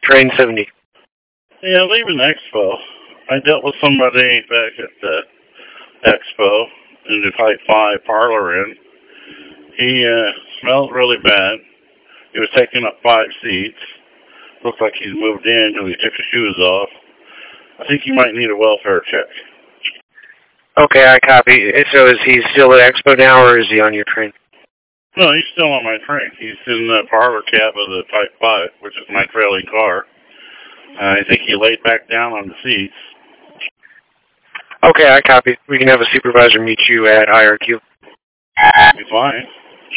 Train 70. Yeah, leaving Expo. I dealt with somebody back at the Expo in the Type 5 parlor inn. He smelled really bad. He was taking up 5 seats. Looked like he'd moved in until he took his shoes off. I think he might need a welfare check. Okay, I copy. So is he still at Expo now, or is he on your train? No, he's still on my train. He's in the parlor cab of the Type 5, which is my trailing car. I think he laid back down on the seats. Okay, I copy. We can have a supervisor meet you at IRQ. Be fine.